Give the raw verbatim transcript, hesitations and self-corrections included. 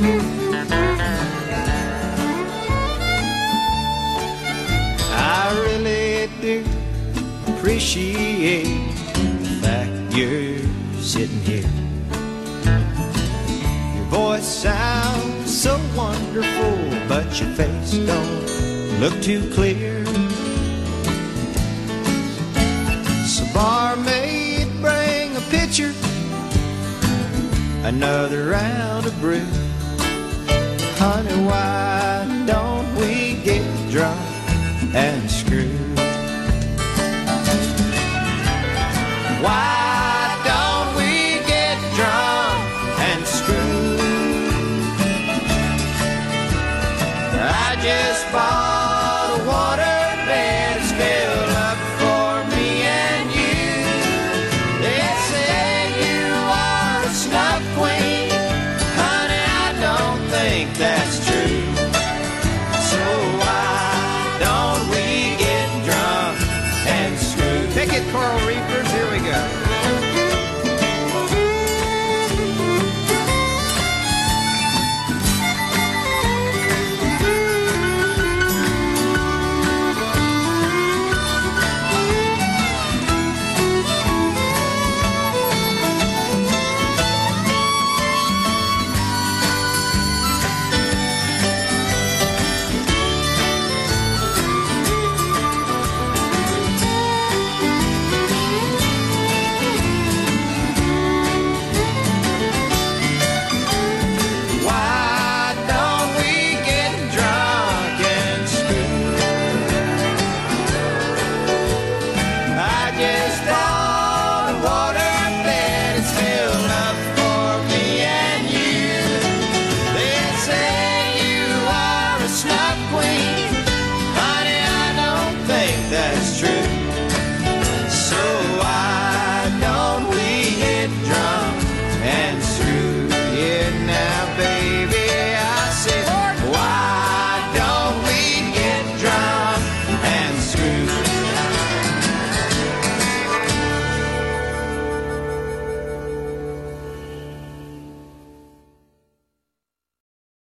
I really do appreciate the fact you're sitting here. Your voice sounds so wonderful, but your face don't look too clear. So barmaid, bring a pitcher, another round of brew. Honey, why don't we get drunk and screw? Why don't we get drunk and screw? I just bought a water bed, it's filled up for me and you. They say you are a snuff queen. Honey, I don't think that's true.